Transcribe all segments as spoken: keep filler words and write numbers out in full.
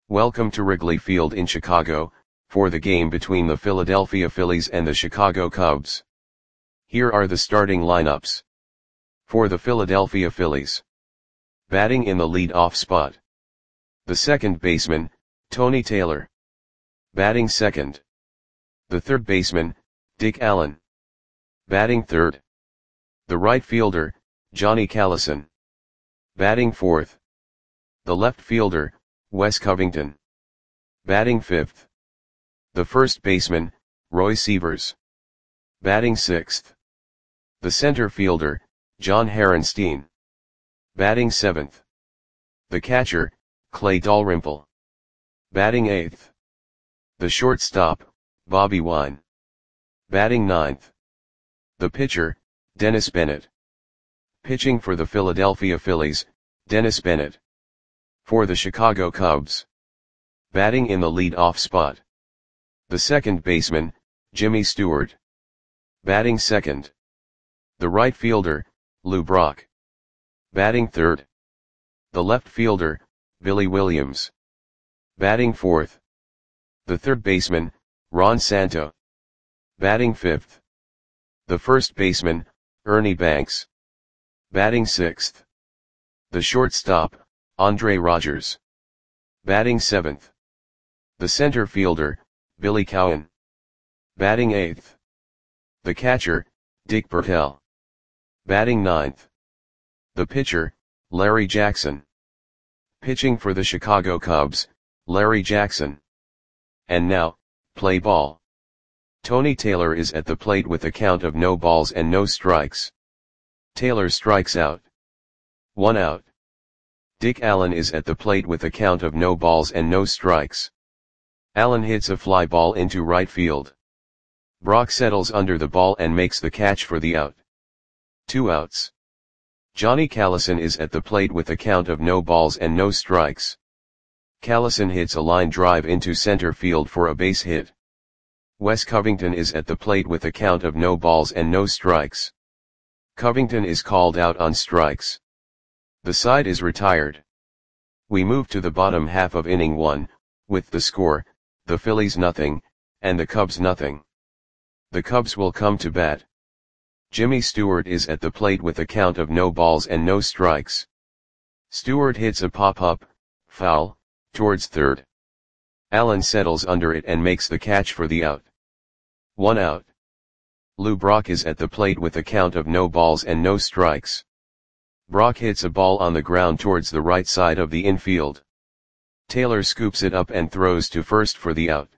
Welcome to Wrigley Field in Chicago, for the game between the Philadelphia Phillies and the Chicago Cubs. Here are the starting lineups. For the Philadelphia Phillies. Batting in the lead-off spot. The second baseman, Tony Taylor. Batting second. The third baseman, Dick Allen. Batting third. The right fielder, Johnny Callison. Batting fourth. The left fielder, Wes Covington. Batting fifth. The first baseman, Roy Sievers. Batting sixth. The center fielder, John Harenstein. Batting seventh. The catcher, Clay Dalrymple. Batting eighth. The shortstop, Bobby Wine. Batting ninth. The pitcher, Dennis Bennett. Pitching for the Philadelphia Phillies, Dennis Bennett. For the Chicago Cubs. Batting in the lead-off spot. The second baseman, Jimmy Stewart. Batting second. The right fielder, Lou Brock. Batting third. The left fielder, Billy Williams. Batting fourth. The third baseman, Ron Santo. Batting fifth. The first baseman, Ernie Banks. Batting sixth. The shortstop, Andre Rogers. Batting seventh. The center fielder, Billy Cowan. Batting eighth. The catcher, Dick Bertel. Batting ninth. The pitcher, Larry Jackson. Pitching for the Chicago Cubs, Larry Jackson. And now, play ball. Tony Taylor is at the plate with a count of no balls and no strikes. Taylor strikes out. One out. Dick Allen is at the plate with a count of no balls and no strikes. Allen hits a fly ball into right field. Brock settles under the ball and makes the catch for the out. Two outs. Johnny Callison is at the plate with a count of no balls and no strikes. Callison hits a line drive into center field for a base hit. Wes Covington is at the plate with a count of no balls and no strikes. Covington is called out on strikes. The side is retired. We move to the bottom half of inning one, with the score, the Phillies nothing, and the Cubs nothing. The Cubs will come to bat. Jimmy Stewart is at the plate with a count of no balls and no strikes. Stewart hits a pop-up, foul, towards third. Allen settles under it and makes the catch for the out. One out. Lou Brock is at the plate with a count of no balls and no strikes. Brock hits a ball on the ground towards the right side of the infield. Taylor scoops it up and throws to first for the out.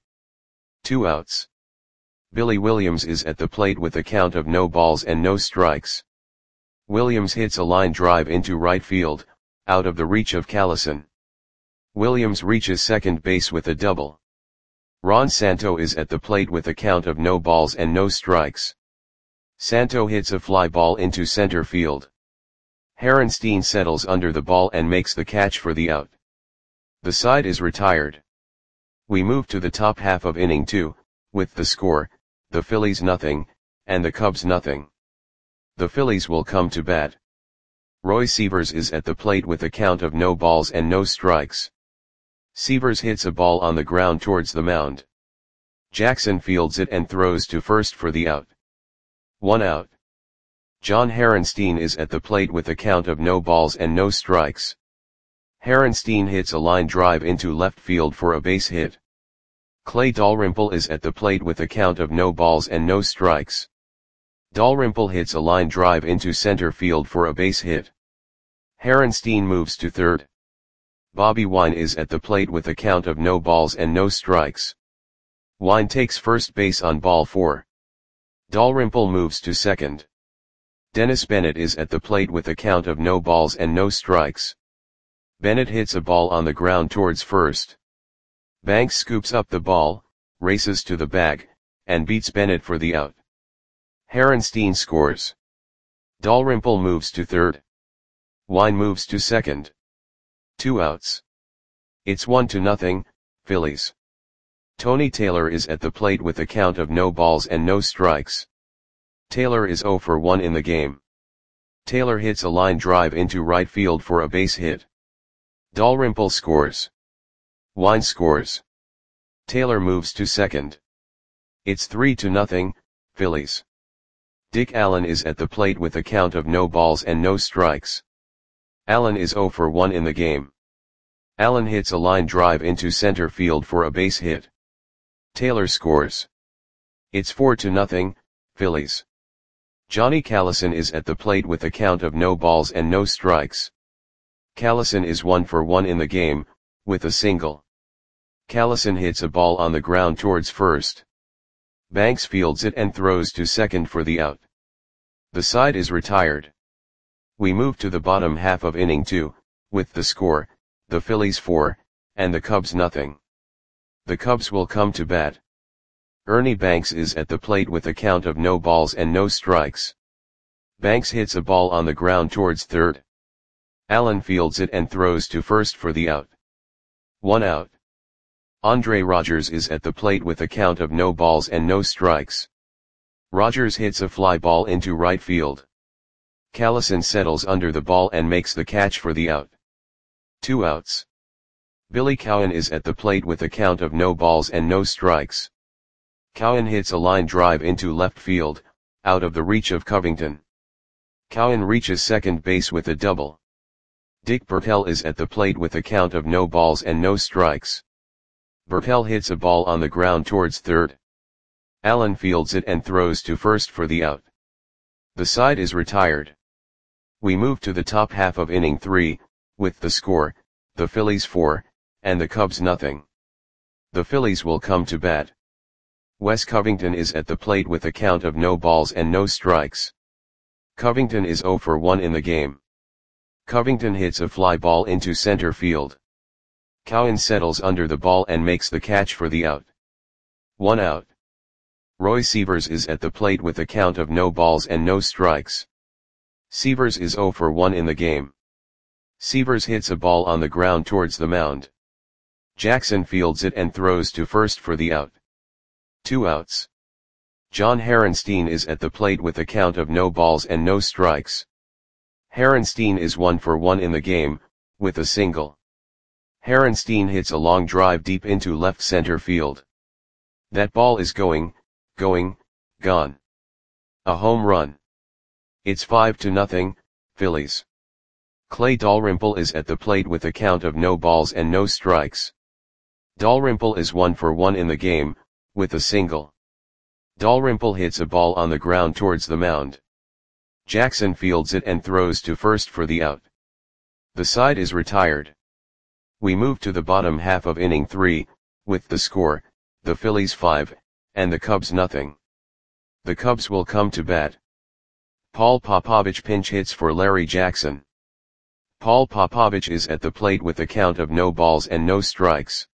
Two outs. Billy Williams is at the plate with a count of no balls and no strikes. Williams hits a line drive into right field, out of the reach of Callison. Williams reaches second base with a double. Ron Santo is at the plate with a count of no balls and no strikes. Santo hits a fly ball into center field. Harenstein settles under the ball and makes the catch for the out. The side is retired. We move to the top half of inning two, with the score, the Phillies nothing, and the Cubs nothing. The Phillies will come to bat. Roy Sievers is at the plate with a count of no balls and no strikes. Sievers hits a ball on the ground towards the mound. Jackson fields it and throws to first for the out. One out. John Harenstein is at the plate with a count of no balls and no strikes. Harenstein hits a line drive into left field for a base hit. Clay Dalrymple is at the plate with a count of no balls and no strikes. Dalrymple hits a line drive into center field for a base hit. Harenstein moves to third. Bobby Wine is at the plate with a count of no balls and no strikes. Wine takes first base on ball four. Dalrymple moves to second. Dennis Bennett is at the plate with a count of no balls and no strikes. Bennett hits a ball on the ground towards first. Banks scoops up the ball, races to the bag, and beats Bennett for the out. Harenstein scores. Dalrymple moves to third. Wine moves to second. Two outs. It's one to nothing, Phillies. Tony Taylor is at the plate with a count of no balls and no strikes. Taylor is zero for one in the game. Taylor hits a line drive into right field for a base hit. Dalrymple scores. Wine scores. Taylor moves to second. It's three to nothing, Phillies. Dick Allen is at the plate with a count of no balls and no strikes. Allen is zero for one in the game. Allen hits a line drive into center field for a base hit. Taylor scores. It's four to nothing, Phillies. Johnny Callison is at the plate with a count of no balls and no strikes. Callison is one for one in the game, with a single. Callison hits a ball on the ground towards first. Banks fields it and throws to second for the out. The side is retired. We move to the bottom half of inning two, with the score, the Phillies four, and the Cubs nothing. The Cubs will come to bat. Ernie Banks is at the plate with a count of no balls and no strikes. Banks hits a ball on the ground towards third. Allen fields it and throws to first for the out. One out. Andre Rogers is at the plate with a count of no balls and no strikes. Rogers hits a fly ball into right field. Callison settles under the ball and makes the catch for the out. Two outs. Billy Cowan is at the plate with a count of no balls and no strikes. Cowan hits a line drive into left field, out of the reach of Covington. Cowan reaches second base with a double. Dick Bertel is at the plate with a count of no balls and no strikes. Bertel hits a ball on the ground towards third. Allen fields it and throws to first for the out. The side is retired. We move to the top half of inning three, with the score, the Phillies four, and the Cubs nothing. The Phillies will come to bat. Wes Covington is at the plate with a count of no balls and no strikes. Covington is zero for one in the game. Covington hits a fly ball into center field. Cowan settles under the ball and makes the catch for the out. One out. Roy Sievers is at the plate with a count of no balls and no strikes. Sievers is zero for one in the game. Sievers hits a ball on the ground towards the mound. Jackson fields it and throws to first for the out. Two outs. John Herenstein is at the plate with a count of no balls and no strikes. Herenstein is one for one in the game, with a single. Herenstein hits a long drive deep into left center field. That ball is going, going, gone. A home run. It's five to nothing, Phillies. Clay Dalrymple is at the plate with a count of no balls and no strikes. Dalrymple is one for one in the game, with a single. Dalrymple hits a ball on the ground towards the mound. Jackson fields it and throws to first for the out. The side is retired. We move to the bottom half of inning three, with the score, the Phillies five, and the Cubs nothing. The Cubs will come to bat. Paul Popovich pinch hits for Larry Jackson. Paul Popovich is at the plate with a count of no balls and no strikes.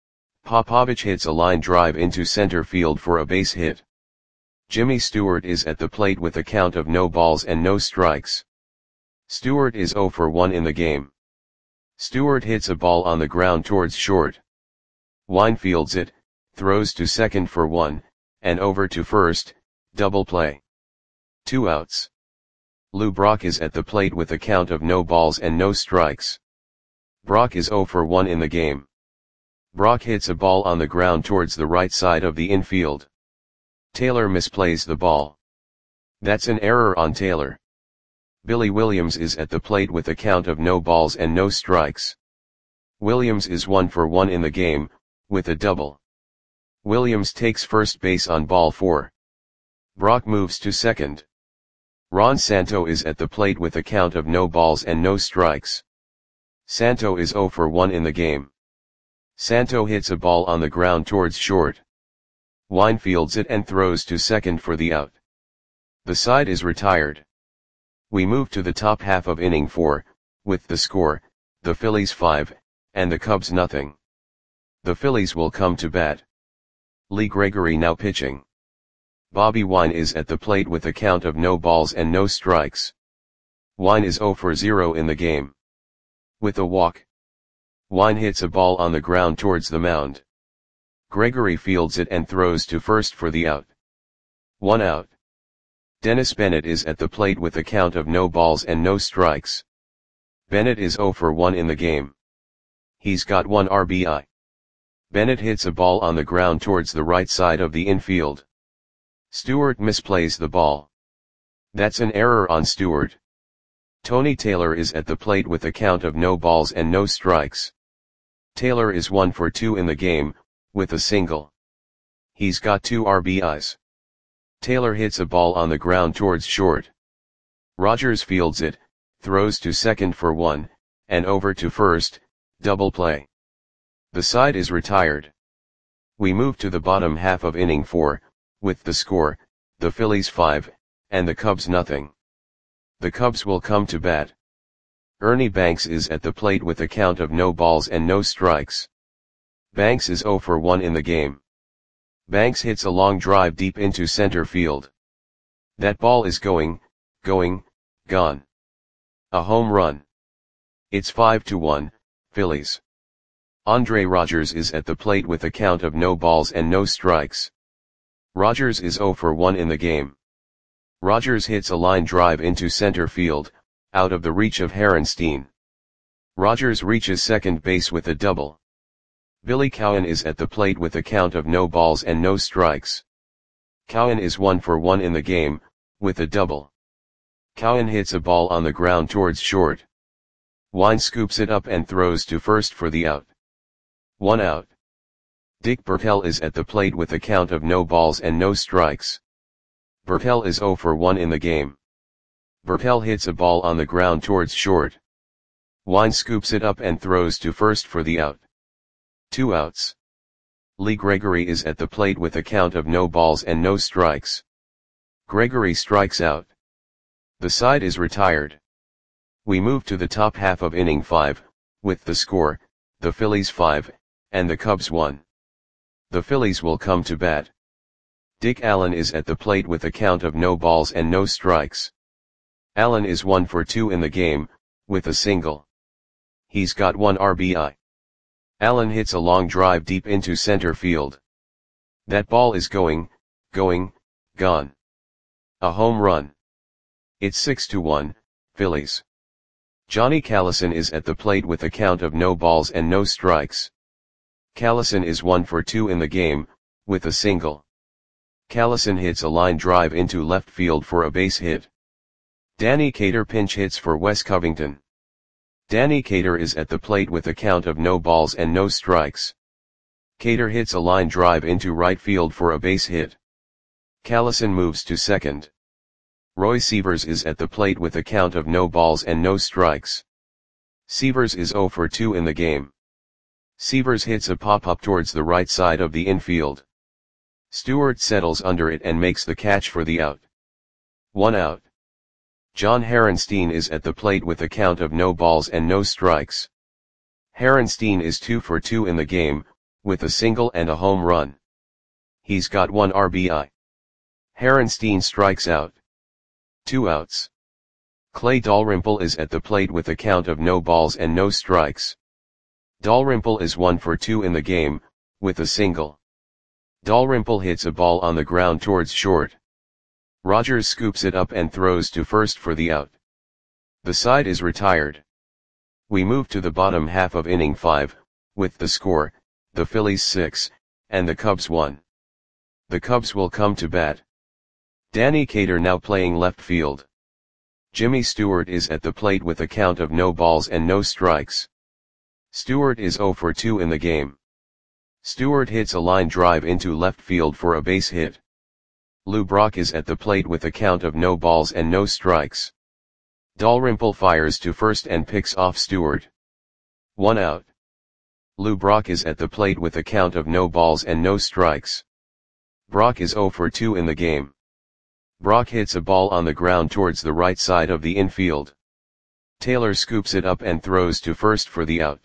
Popovich hits a line drive into center field for a base hit. Jimmy Stewart is at the plate with a count of no balls and no strikes. Stewart is zero for one in the game. Stewart hits a ball on the ground towards short. Wine fields it, throws to second for one, and over to first, double play. Two outs. Lou Brock is at the plate with a count of no balls and no strikes. Brock is zero for one in the game. Brock hits a ball on the ground towards the right side of the infield. Taylor misplays the ball. That's an error on Taylor. Billy Williams is at the plate with a count of no balls and no strikes. Williams is one for one in the game, with a double. Williams takes first base on ball four. Brock moves to second. Ron Santo is at the plate with a count of no balls and no strikes. Santo is zero for one in the game. Santo hits a ball on the ground towards short. Wine fields it and throws to second for the out. The side is retired. We move to the top half of inning four, with the score, the Phillies five, and the Cubs nothing. The Phillies will come to bat. Lee Gregory now pitching. Bobby Wine is at the plate with a count of no balls and no strikes. Wine is zero for zero in the game. With a walk. Wine hits a ball on the ground towards the mound. Gregory fields it and throws to first for the out. One out. Dennis Bennett is at the plate with a count of no balls and no strikes. Bennett is zero for one in the game. He's got one R B I. Bennett hits a ball on the ground towards the right side of the infield. Stewart misplays the ball. That's an error on Stewart. Tony Taylor is at the plate with a count of no balls and no strikes. Taylor is one for two in the game, with a single. He's got two R B Is. Taylor hits a ball on the ground towards short. Rogers fields it, throws to second for one, and over to first, double play. The side is retired. We move to the bottom half of inning four, with the score, the Phillies five, and the Cubs nothing. The Cubs will come to bat. Ernie Banks is at the plate with a count of no balls and no strikes. Banks is zero for one in the game. Banks hits a long drive deep into center field. That ball is going, going, gone. A home run. It's five to one, Phillies. Andre Rogers is at the plate with a count of no balls and no strikes. Rogers is zero for one in the game. Rogers hits a line drive into center field, out of the reach of Harenstein. Rogers reaches second base with a double. Billy Cowan is at the plate with a count of no balls and no strikes. Cowan is one for one in the game, with a double. Cowan hits a ball on the ground towards short. Wine scoops it up and throws to first for the out. One out. Dick Bertel is at the plate with a count of no balls and no strikes. Bertel is zero for one in the game. Bertel hits a ball on the ground towards short. Wine scoops it up and throws to first for the out. Two outs. Lee Gregory is at the plate with a count of no balls and no strikes. Gregory strikes out. The side is retired. We move to the top half of inning five, with the score, the Phillies five, and the Cubs one. The Phillies will come to bat. Dick Allen is at the plate with a count of no balls and no strikes. Allen is one for two in the game, with a single. He's got one R B I. Allen hits a long drive deep into center field. That ball is going, going, gone. A home run. It's six to one, Phillies. Johnny Callison is at the plate with a count of no balls and no strikes. Callison is one for two in the game, with a single. Callison hits a line drive into left field for a base hit. Danny Cater pinch hits for Wes Covington. Danny Cater is at the plate with a count of no balls and no strikes. Cater hits a line drive into right field for a base hit. Callison moves to second. Roy Sievers is at the plate with a count of no balls and no strikes. Sievers is zero for two in the game. Sievers hits a pop-up towards the right side of the infield. Stewart settles under it and makes the catch for the out. One out. John Harenstein is at the plate with a count of no balls and no strikes. Harenstein is two for two in the game, with a single and a home run. He's got one R B I. Harenstein strikes out. Two outs. Clay Dalrymple is at the plate with a count of no balls and no strikes. Dalrymple is one for two in the game, with a single. Dalrymple hits a ball on the ground towards short. Rogers scoops it up and throws to first for the out. The side is retired. We move to the bottom half of inning five, with the score, the Phillies six, and the Cubs one. The Cubs will come to bat. Danny Cater now playing left field. Jimmy Stewart is at the plate with a count of no balls and no strikes. Stewart is zero for two in the game. Stewart hits a line drive into left field for a base hit. Lou Brock is at the plate with a count of no balls and no strikes. Dalrymple fires to first and picks off Stewart. One out. Lou Brock is at the plate with a count of no balls and no strikes. Brock is zero for two in the game. Brock hits a ball on the ground towards the right side of the infield. Taylor scoops it up and throws to first for the out.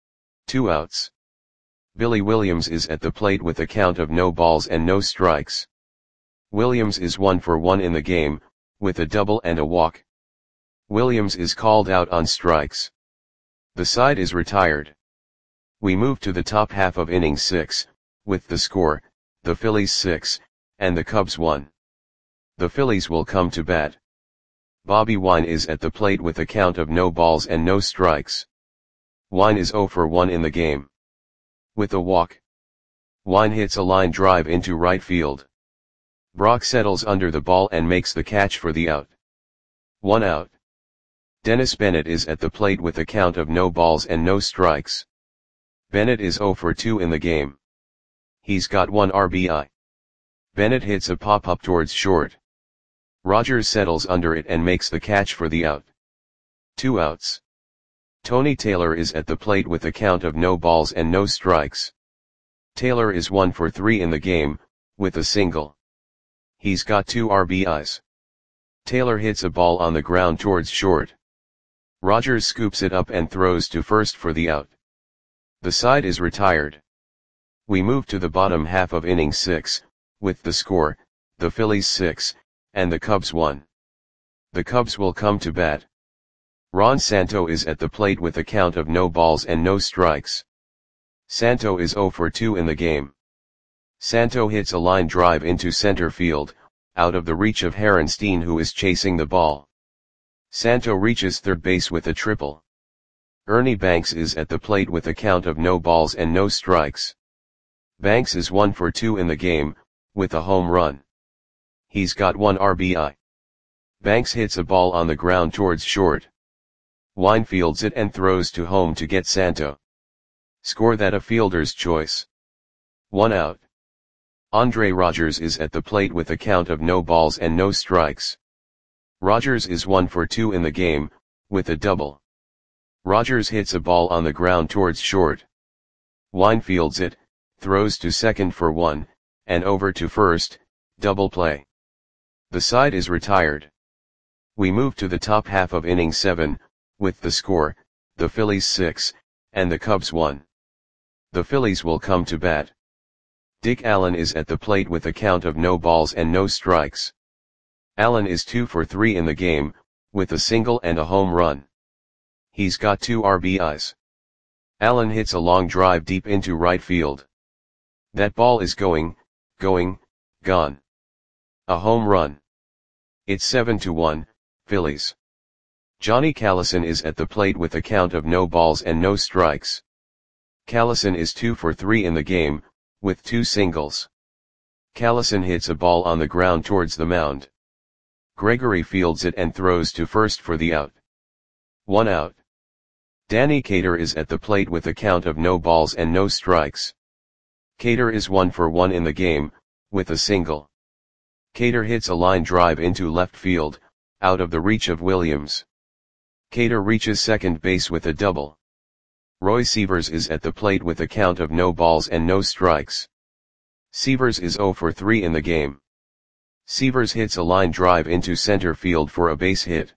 Two outs. Billy Williams is at the plate with a count of no balls and no strikes. Williams is one for one in the game, with a double and a walk. Williams is called out on strikes. The side is retired. We move to the top half of inning six, with the score, the Phillies six, and the Cubs one. The Phillies will come to bat. Bobby Wine is at the plate with a count of no balls and no strikes. Wine is zero for one in the game. With a walk, Wine hits a line drive into right field. Brock settles under the ball and makes the catch for the out. One out. Dennis Bennett is at the plate with a count of no balls and no strikes. Bennett is oh for two in the game. He's got one R B I. Bennett hits a pop-up towards short. Rogers settles under it and makes the catch for the out. Two outs. Tony Taylor is at the plate with a count of no balls and no strikes. Taylor is one for three in the game, with a single. He's got two R B Is. Taylor hits a ball on the ground towards short. Rogers scoops it up and throws to first for the out. The side is retired. We move to the bottom half of inning six, with the score, the Phillies six, and the Cubs one. The Cubs will come to bat. Ron Santo is at the plate with a count of no balls and no strikes. Santo is oh for two in the game. Santo hits a line drive into center field, out of the reach of Harenstein, who is chasing the ball. Santo reaches third base with a triple. Ernie Banks is at the plate with a count of no balls and no strikes. Banks is one for two in the game, with a home run. He's got one R B I. Banks hits a ball on the ground towards short. Wine fields it and throws to home to get Santo. Score that a fielder's choice. One out. Andre Rogers is at the plate with a count of no balls and no strikes. Rogers is one for two in the game, with a double. Rogers hits a ball on the ground towards short. Wine fields it, throws to second for one, and over to first, double play. The side is retired. We move to the top half of inning seven, with the score, the Phillies six, and the Cubs one. The Phillies will come to bat. Dick Allen is at the plate with a count of no balls and no strikes. Allen is two for three in the game, with a single and a home run. He's got two R B Is. Allen hits a long drive deep into right field. That ball is going, going, gone. A home run. It's seven to one, Phillies. Johnny Callison is at the plate with a count of no balls and no strikes. Callison is two for three in the game, with two singles. Callison hits a ball on the ground towards the mound. Gregory fields it and throws to first for the out. One out. Danny Cater is at the plate with a count of no balls and no strikes. Cater is one for one in the game, with a single. Cater hits a line drive into left field, out of the reach of Williams. Cater reaches second base with a double. Roy Sievers is at the plate with a count of no balls and no strikes. Sievers is oh for three in the game. Sievers hits a line drive into center field for a base hit.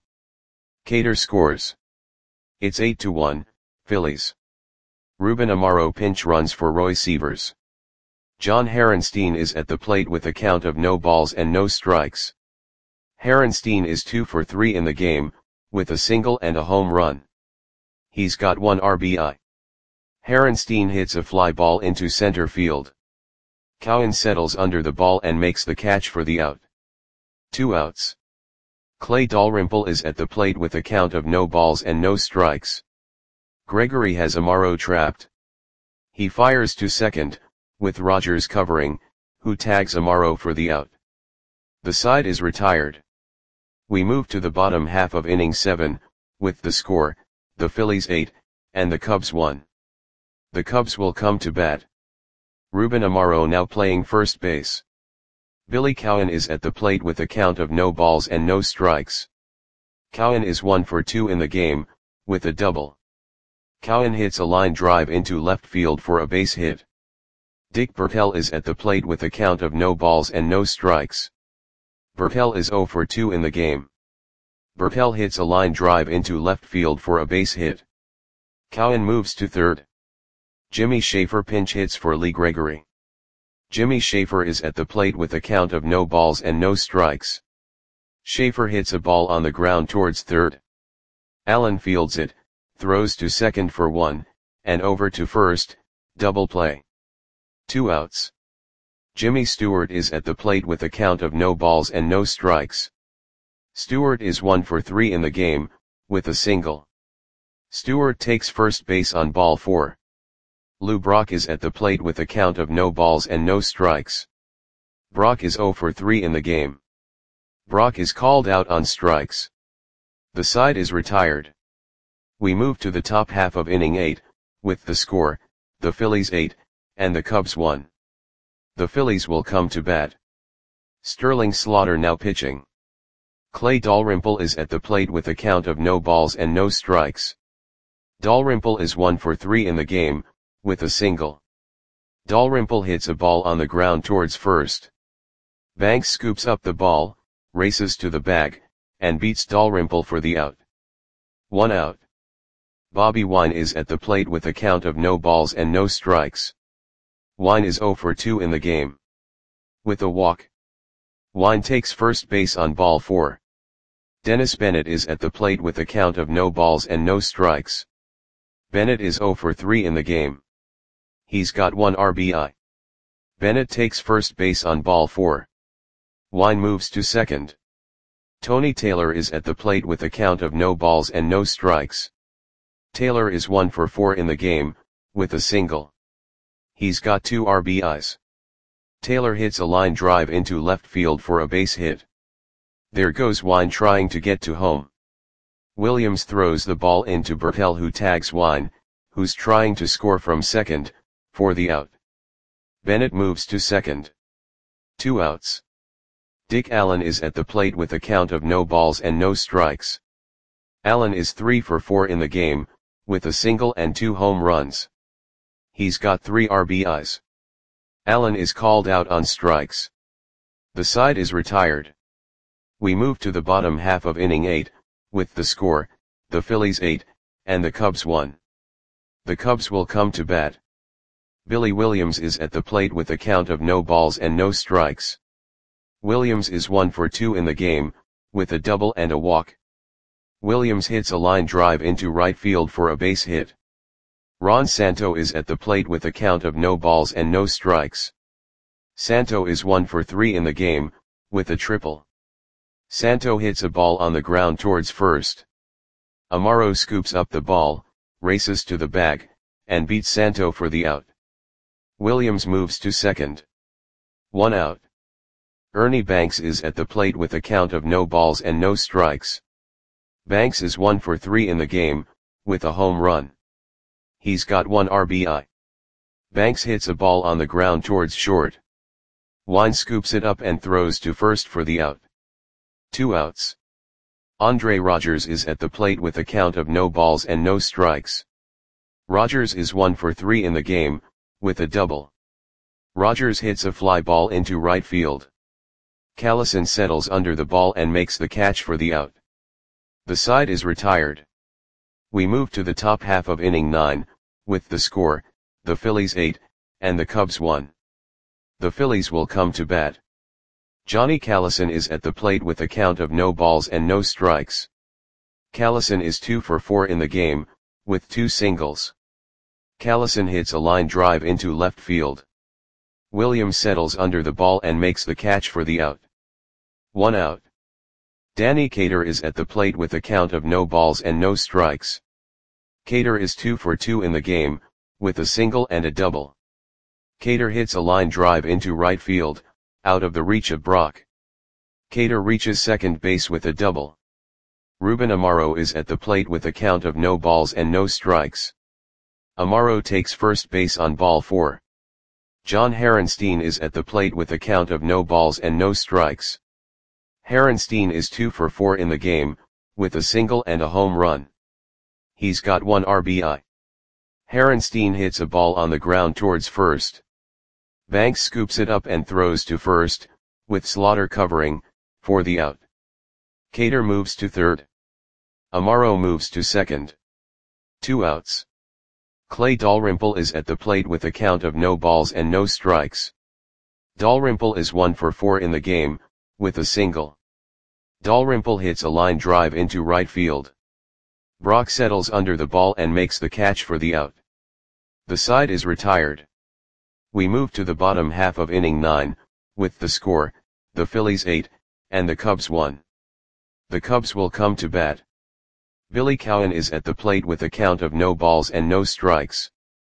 Cater scores. It's eight to one, Phillies. Ruben Amaro pinch runs for Roy Sievers. John Harenstein is at the plate with a count of no balls and no strikes. Harenstein is two for three in the game, with a single and a home run. He's got one R B I. Harenstein hits a fly ball into center field. Cowan settles under the ball and makes the catch for the out. Two outs. Clay Dalrymple is at the plate with a count of no balls and no strikes. Gregory has Amaro trapped. He fires to second, with Rogers covering, who tags Amaro for the out. The side is retired. We move to the bottom half of inning seven, with the score, the Phillies eight, and the Cubs one. The Cubs will come to bat. Ruben Amaro now playing first base. Billy Cowan is at the plate with a count of no balls and no strikes. Cowan is one for two in the game, with a double. Cowan hits a line drive into left field for a base hit. Dick Bertel is at the plate with a count of no balls and no strikes. Bertel is oh for two in the game. Bertel hits a line drive into left field for a base hit. Cowan moves to third. Jimmy Schaefer pinch hits for Lee Gregory. Jimmy Schaefer is at the plate with a count of no balls and no strikes. Schaefer hits a ball on the ground towards third. Allen fields it, throws to second for one, and over to first, double play. Two outs. Jimmy Stewart is at the plate with a count of no balls and no strikes. Stewart is one for three in the game, with a single. Stewart takes first base on ball four. Lou Brock is at the plate with a count of no balls and no strikes. Brock is zero for three in the game. Brock is called out on strikes. The side is retired. We move to the top half of inning eight, with the score, the Phillies eight, and the Cubs one. The Phillies will come to bat. Sterling Slaughter now pitching. Clay Dalrymple is at the plate with a count of no balls and no strikes. Dalrymple is one for three in the game, with a single. Dalrymple hits a ball on the ground towards first. Banks scoops up the ball, races to the bag, and beats Dalrymple for the out. One out. Bobby Wine is at the plate with a count of no balls and no strikes. Wine is zero for two in the game. With a walk. Wine takes first base on ball four. Dennis Bennett is at the plate with a count of no balls and no strikes. Bennett is zero for three in the game. He's got one R B I. Bennett takes first base on ball four. Wine moves to second. Tony Taylor is at the plate with a count of no balls and no strikes. Taylor is one for four in the game, with a single. He's got two R B Is. Taylor hits a line drive into left field for a base hit. There goes Wine trying to get to home. Williams throws the ball into Bertel, who tags Wine, who's trying to score from second, for the out. Bennett moves to second. Two outs. Dick Allen is at the plate with a count of no balls and no strikes. Allen is three for four in the game, with a single and two home runs. He's got three R B Is. Allen is called out on strikes. The side is retired. We move to the bottom half of inning eight, with the score, the Phillies eight, and the Cubs one. The Cubs will come to bat. Billy Williams is at the plate with a count of no balls and no strikes. Williams is one for two in the game, with a double and a walk. Williams hits a line drive into right field for a base hit. Ron Santo is at the plate with a count of no balls and no strikes. Santo is one for three in the game, with a triple. Santo hits a ball on the ground towards first. Amaro scoops up the ball, races to the bag, and beats Santo for the out. Williams moves to second. One out. Ernie Banks is at the plate with a count of no balls and no strikes. Banks is one for three in the game, with a home run. He's got one R B I. Banks hits a ball on the ground towards short. Wine scoops it up and throws to first for the out. Two outs. Andre Rogers is at the plate with a count of no balls and no strikes. Rogers is one for three in the game, with a double. Rogers hits a fly ball into right field. Callison settles under the ball and makes the catch for the out. The side is retired. We move to the top half of inning nine, with the score, the Phillies eight, and the Cubs one. The Phillies will come to bat. Johnny Callison is at the plate with a count of no balls and no strikes. Callison is two for four in the game, with two singles. Callison hits a line drive into left field. Williams settles under the ball and makes the catch for the out. One out. Danny Cater is at the plate with a count of no balls and no strikes. Cater is two for two in the game, with a single and a double. Cater hits a line drive into right field, out of the reach of Brock. Cater reaches second base with a double. Ruben Amaro is at the plate with a count of no balls and no strikes. Amaro takes first base on ball four. John Herenstein is at the plate with a count of no balls and no strikes. Herenstein is two for four in the game, with a single and a home run. He's got one R B I. Herenstein hits a ball on the ground towards first. Banks scoops it up and throws to first, with Slaughter covering, for the out. Cater moves to third. Amaro moves to second. Two outs. Clay Dalrymple is at the plate with a count of no balls and no strikes. Dalrymple is one for four in the game, with a single. Dalrymple hits a line drive into right field. Brock settles under the ball and makes the catch for the out. The side is retired. We move to the bottom half of inning nine, with the score, the Phillies eight, and the Cubs one. The Cubs will come to bat. Billy Cowan is at the plate with a count of no balls and no strikes.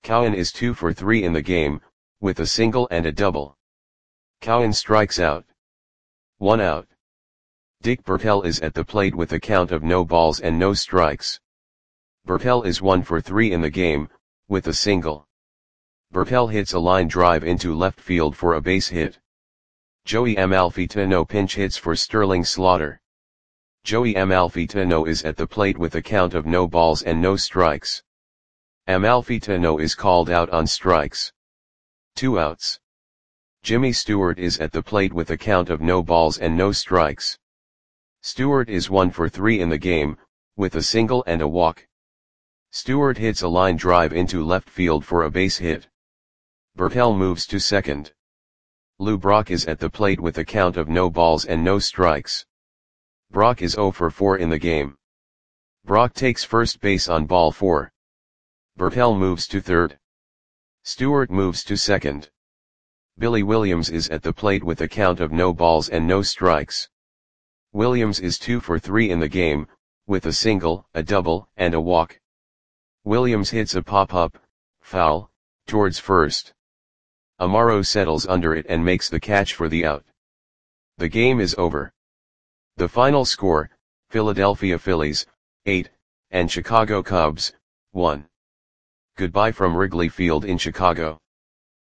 Cowan is two for three in the game, with a single and a double. Cowan strikes out. One out. Dick Bertel is at the plate with a count of no balls and no strikes. Bertel is one for three in the game, with a single. Bertel hits a line drive into left field for a base hit. Joey Amalfitano pinch hits for Sterling Slaughter. Joey Amalfitano is at the plate with a count of no balls and no strikes. Amalfitano is called out on strikes. Two outs. Jimmy Stewart is at the plate with a count of no balls and no strikes. Stewart is one for three in the game, with a single and a walk. Stewart hits a line drive into left field for a base hit. Bertel moves to second. Lou Brock is at the plate with a count of no balls and no strikes. Brock is zero for four in the game. Brock takes first base on ball four. Bertel moves to third. Stewart moves to second. Billy Williams is at the plate with a count of no balls and no strikes. Williams is two for three in the game, with a single, a double, and a walk. Williams hits a pop-up, foul, towards first. Amaro settles under it and makes the catch for the out. The game is over. The final score, Philadelphia Phillies, eight, and Chicago Cubs, one. Goodbye from Wrigley Field in Chicago.